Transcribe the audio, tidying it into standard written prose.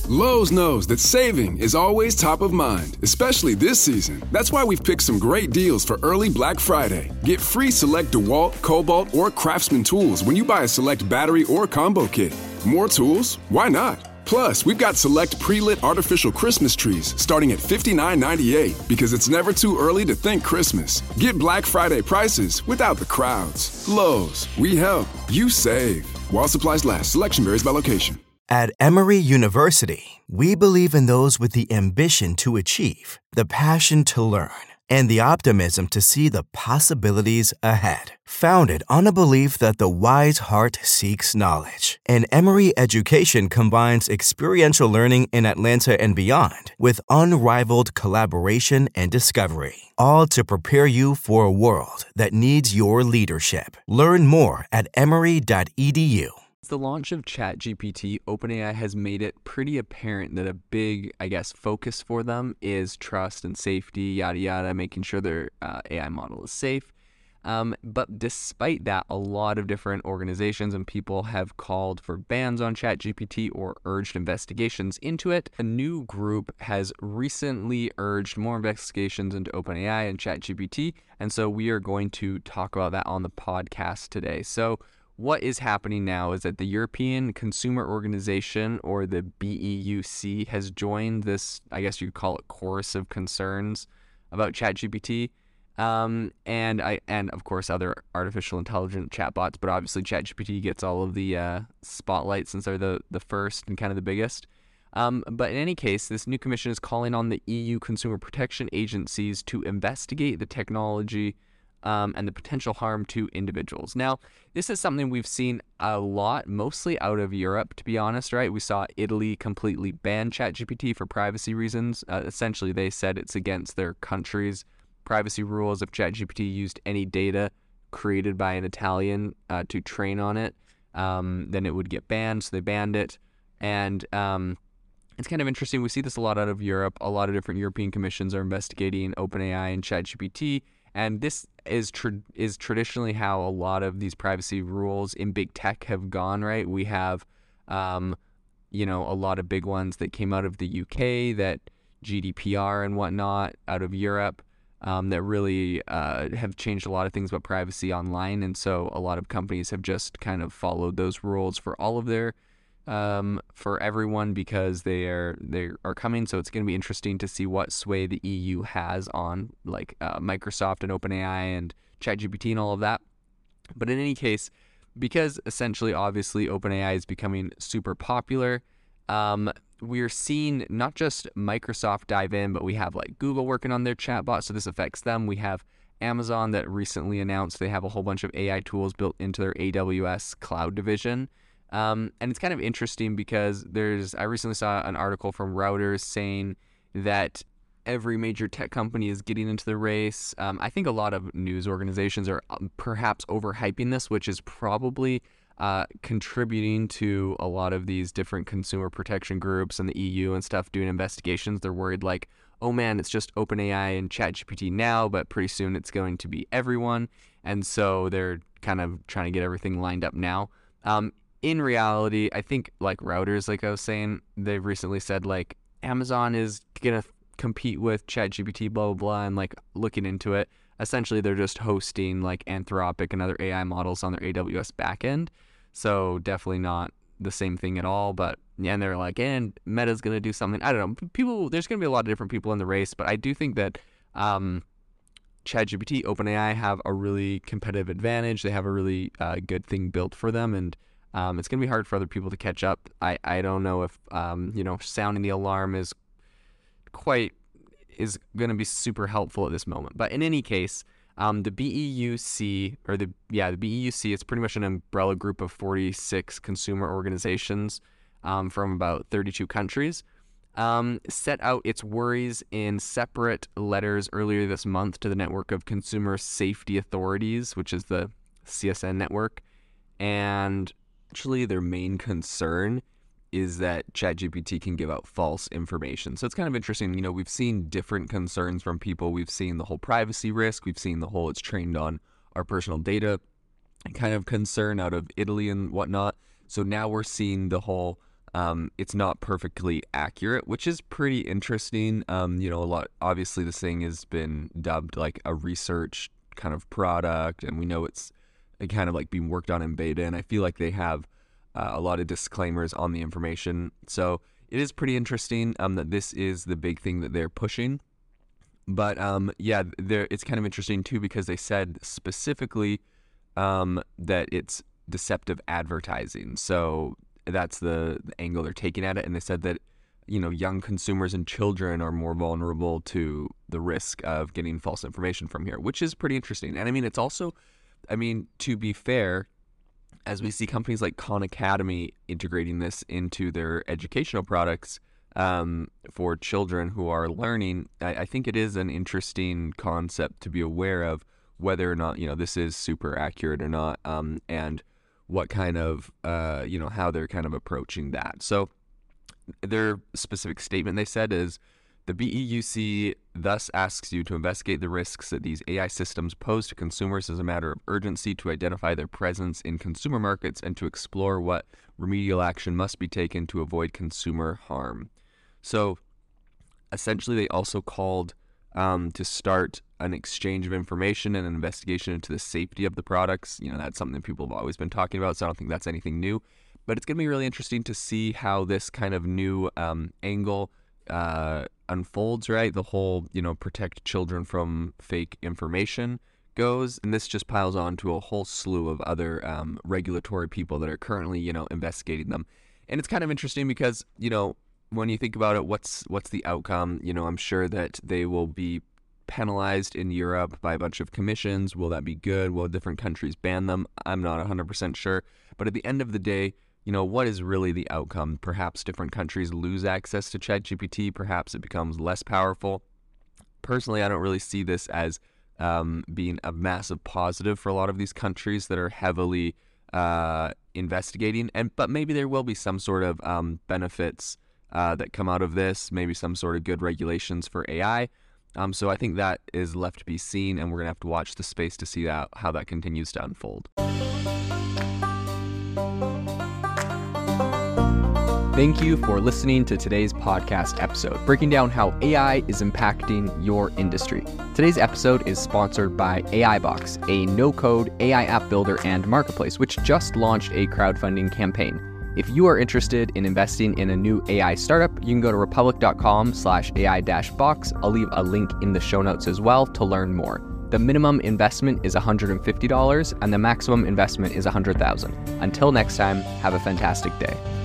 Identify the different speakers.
Speaker 1: Lowe's knows that saving is always top of mind, especially this season. That's why we've picked some great deals for early Black Friday. Get free select DeWalt, Cobalt, or Craftsman tools when you buy a select battery or combo kit. More tools? Why not? Plus, we've got select pre-lit artificial Christmas trees starting at $59.98 because it's never too early to think Christmas. Get Black Friday prices without the crowds. Lowe's, we help, you save. While supplies last, selection varies by location.
Speaker 2: At Emory University, we believe in those with the ambition to achieve, the passion to learn, and the optimism to see the possibilities ahead. Founded on a belief that the wise heart seeks knowledge, and Emory education combines experiential learning in Atlanta and beyond with unrivaled collaboration and discovery, all to prepare you for a world that needs your leadership. Learn more at emory.edu.
Speaker 3: The launch of ChatGPT, OpenAI has made it pretty apparent that a big, focus for them is trust and safety, yada yada, making sure their AI model is safe. But despite that, a lot of different organizations and people have called for bans on ChatGPT or urged investigations into it. A new group has recently urged more investigations into OpenAI and ChatGPT, and so we are going to talk about that on the podcast today. So what is happening now is that the European Consumer Organization, or the BEUC, has joined this, I guess you'd call it, chorus of concerns about ChatGPT, and of course other artificial intelligence chatbots. But obviously ChatGPT gets all of the spotlight since they're the first and kind of the biggest. But in any case, this new commission is calling on the EU consumer protection agencies to investigate the technology and the potential harm to individuals. Now, this is something we've seen a lot, mostly out of Europe, to be honest, right? We saw Italy completely ban ChatGPT for privacy reasons. Essentially, they said it's against their country's privacy rules. If ChatGPT used any data created by an Italian to train on it, then it would get banned, so they banned it. And it's kind of interesting. We see this a lot out of Europe. A lot of different European commissions are investigating OpenAI and ChatGPT. And this is traditionally how a lot of these privacy rules in big tech have gone, right? We have, a lot of big ones that came out of the UK, that GDPR and whatnot, out of Europe, that really have changed a lot of things about privacy online. And so a lot of companies have just kind of followed those rules for all of their for everyone, because they are coming. So it's going to be interesting to see what sway the EU has on Microsoft and OpenAI and ChatGPT and all of that. But in any case, because essentially, obviously, OpenAI is becoming super popular, we're seeing not just Microsoft dive in, but we have Google working on their chatbot, so this affects them. We have Amazon that recently announced they have a whole bunch of AI tools built into their AWS cloud division. And it's kind of interesting because I recently saw an article from Reuters saying that every major tech company is getting into the race. I think a lot of news organizations are perhaps overhyping this, which is probably contributing to a lot of these different consumer protection groups and the EU and stuff doing investigations. They're worried oh man, it's just OpenAI and ChatGPT now, but pretty soon it's going to be everyone. And so they're kind of trying to get everything lined up now. In reality, I think Reuters, I was saying, they've recently said Amazon is going to compete with ChatGPT, blah, blah, blah, and looking into it. Essentially, they're just hosting Anthropic and other AI models on their AWS backend. So definitely not the same thing at all. But yeah, and they're and Meta's going to do something. I don't know. There's going to be a lot of different people in the race, but I do think that ChatGPT, OpenAI have a really competitive advantage. They have a really good thing built for them, and it's going to be hard for other people to catch up. I don't know if, sounding the alarm is going to be super helpful at this moment. But in any case, the BEUC, the BEUC, it's pretty much an umbrella group of 46 consumer organizations from about 32 countries, set out its worries in separate letters earlier this month to the Network of Consumer Safety Authorities, which is the CSN network. And actually, their main concern is that ChatGPT can give out false information. So it's kind of interesting. We've seen different concerns from people. We've seen the whole privacy risk. We've seen the whole it's trained on our personal data kind of concern out of Italy and whatnot. So now we're seeing the whole it's not perfectly accurate, which is pretty interesting. Obviously this thing has been dubbed like a research kind of product, and we know it's kind of like being worked on in beta, and I feel like they have a lot of disclaimers on the information. So it is pretty interesting that this is the big thing that they're pushing. But it's kind of interesting too, because they said specifically that it's deceptive advertising. So that's the angle they're taking at it. And they said that, young consumers and children are more vulnerable to the risk of getting false information from here, which is pretty interesting. And I mean, it's also, to be fair, as we see companies like Khan Academy integrating this into their educational products for children who are learning, I think it is an interesting concept to be aware of, whether or not, this is super accurate or not, and what kind of, how they're kind of approaching that. So their specific statement, they said, is the BEUC thus asks you to investigate the risks that these AI systems pose to consumers as a matter of urgency, to identify their presence in consumer markets, and to explore what remedial action must be taken to avoid consumer harm. So essentially, they also called to start an exchange of information and an investigation into the safety of the products. That's something that people have always been talking about, so I don't think that's anything new. But it's going to be really interesting to see how this kind of new angle unfolds, right? The whole, protect children from fake information goes. And this just piles on to a whole slew of other regulatory people that are currently, investigating them. And it's kind of interesting because, when you think about it, what's the outcome? I'm sure that they will be penalized in Europe by a bunch of commissions. Will that be good? Will different countries ban them? I'm not 100% sure. But at the end of the day, what is really the outcome? Perhaps different countries lose access to ChatGPT. Perhaps it becomes less powerful. Personally, I don't really see this as being a massive positive for a lot of these countries that are heavily investigating. But maybe there will be some sort of benefits that come out of this, maybe some sort of good regulations for AI. So I think that is left to be seen, and we're going to have to watch the space to see how that continues to unfold.
Speaker 4: Thank you for listening to today's podcast episode, breaking down how AI is impacting your industry. Today's episode is sponsored by AIbox, a no-code AI app builder and marketplace, which just launched a crowdfunding campaign. If you are interested in investing in a new AI startup, you can go to republic.com/AI-box. I'll leave a link in the show notes as well to learn more. The minimum investment is $150 and the maximum investment is $100,000. Until next time, have a fantastic day.